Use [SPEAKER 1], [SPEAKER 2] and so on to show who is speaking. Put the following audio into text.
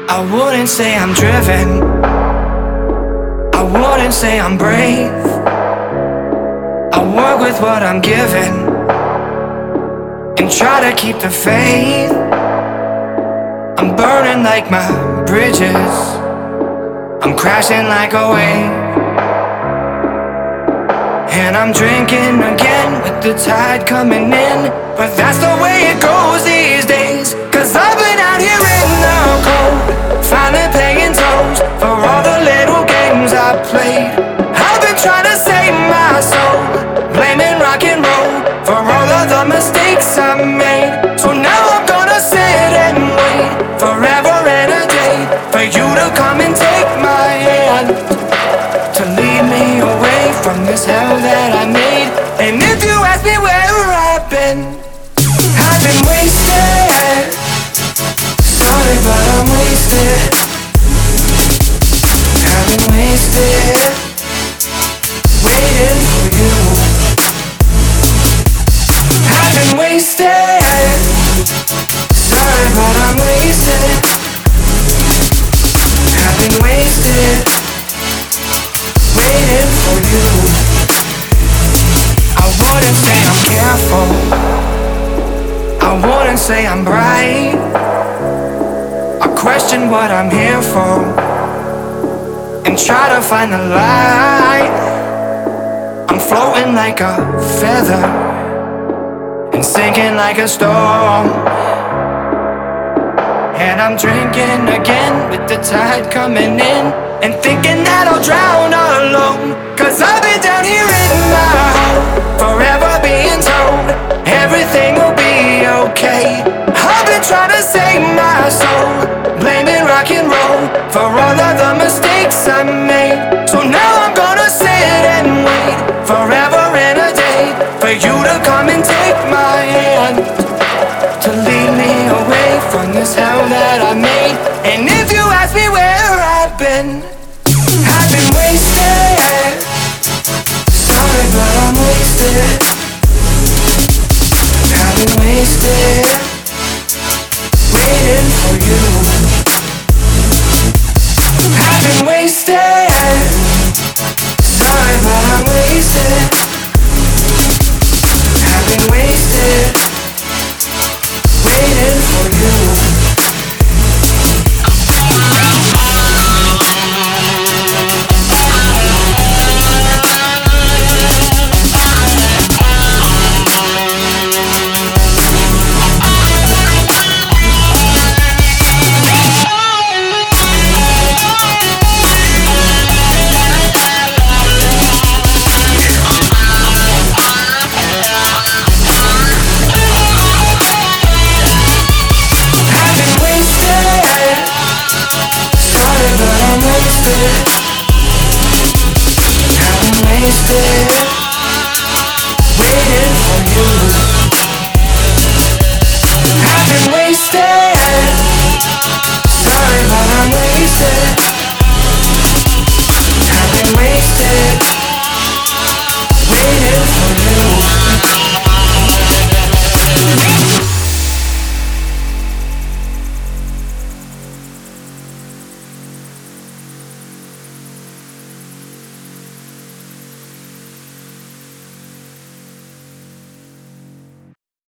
[SPEAKER 1] I wouldn't say I'm driven, I wouldn't say I'm brave. I work with what I'm given and try to keep the faith. I'm burning like my bridges, I'm crashing like a wave. And I'm drinking again with the tide coming in. But that's the way it goes these days. Cause I've been out here in the cold, finally paying tolls for all the little games I played. I've been trying to save my soul, blaming rock and roll for all of the mistakes I made. So now I'm gonna sit and wait forever and a day for you to come and take my hand, to lead me away from this hell that I made. And if you ask me where I've been wasted. Sorry, but I'm wasted. I've been wasted, waiting for you. I've been wasted. Sorry, but I'm wasted. I've been wasted, waiting for you. I wouldn't say I'm careful, I wouldn't say I'm bright. I question what I'm here for and try to find the light. I'm floating like a feather and sinking like a storm. And I'm drinking again with the tide coming in and thinking that I'll drown alone. Cause I've been down here in my hole, forever being told everything will be okay. I've been trying to save my soul, blaming rock and roll for all of the mistakes I made. So now I'm gonna sit and wait forever and a day for you to come and take my hand, to lead me away from this hell that I made. And if you ask me where I've been wasted. Sorry, but I'm wasted. I've been wasted, waiting for you. I've been wasted. Sorry, but I'm wasted.